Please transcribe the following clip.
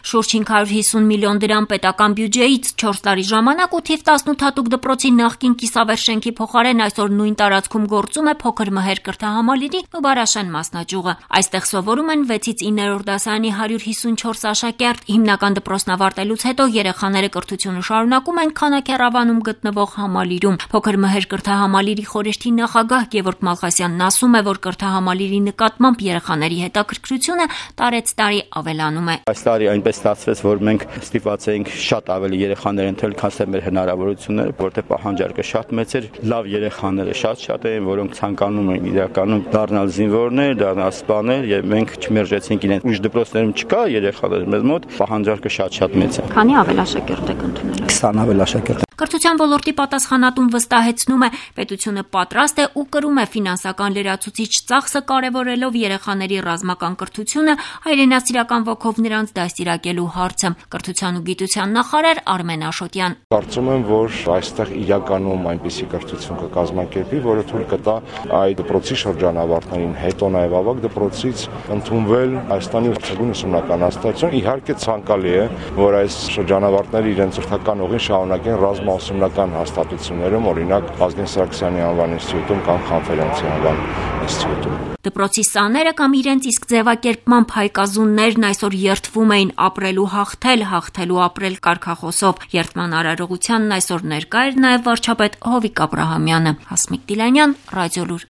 Շուրջ 550 միլիոն դրամ պետական բյուջեից 4 տարի ժամանակ ու թիվ 18 հատուկ դպրոցի նախկին կիսավեր շենքի փոխարեն այսօր նույն տարածքում գործում է փոքր մհեր կրթահամալիրի Նուբարաշեն մասնաճյուղը։ Այստեղ սովորում են 6-ից 9-րդ դասարանի 154 աշակերտ։ Հիմնական դպրոցն ավարտելուց հետո երեխաները կրթությունը շարունակում են Քանաքեռավանում գտնվող համալիրում։ Փոքր մհեր կրթահամալիրի խորհրդի նախագահ Գևորգ Մալխասյանն ասում է, որ կրթահամալիրի նկատմամբ երեխաների հետաքրքրությունը տարեցտարի ավելանում է։ Այս տարի այնպես ստացվեց, որ մենք ստիպված էինք շատ ավելի երեխաներ ընտրել, քան մեր հնարավորությունները, որտեղ պահանջարկը շատ մեծ էր, լավ երեխաները շատ էին, որոնք ցանկանում էին իրականում դառնալ զինվորներ, դառնալ սպաներ, եւ մենք չմերժեցինք իրենց։ Ուժ դպրոցներում չկա երեխաներ մեզ մոտ, պահանջարկը շատ մեծ է։ Քանի ավել աշակերտ եք ընդունել։ 20 ավել աշակերտ։ Կրթության ոլորտի պատասխանատուն վստահեցնում է, պետությունը պատրաստ է ու կրում է ֆինանսական լրացուցիչ ծախսը կարևորելով երեխաների ռազմական կրթությունը, հայրենասիրական ոգով նրանց դաստիարակելու հարցը։ Կրթության ու գիտության նախարար Արմեն Աշոտյան։ Կարծում եմ, որ այստեղ իրականում այնպիսի կրթություն կկազմակերպի, որը թույլ կտա այդ դպրոցի շրջանավարտներին, հետո նաև ավագ դպրոցից ընդունվել Հայաստանի ուսումնական ուսումնական հաստատություն։ Իհարկե ցանկալի է, որ այս շրջանավարտները իրենց հերթական ուղին շարունակեն ռազմաուսումնական հաստատություններում, օրինակ Ազգեն Սարգսյանի անվան ինստիտուտում կամ Խանֆերենցի անվան ինստիտուտում։ Դպրոցի սաները կամ իրենց իսկ ձևակերպմամբ հայկազուններն այսօր երդվում էին ապրելու հաղթել, հաղթելու ապրել կարգախոսով։ Երդման արարողությանն այսօր ներկա էր նաև վարչապետ Հովիկ Աբրահամյանը։ Հասմիկ Դիլանյան, Ռադիոլուր։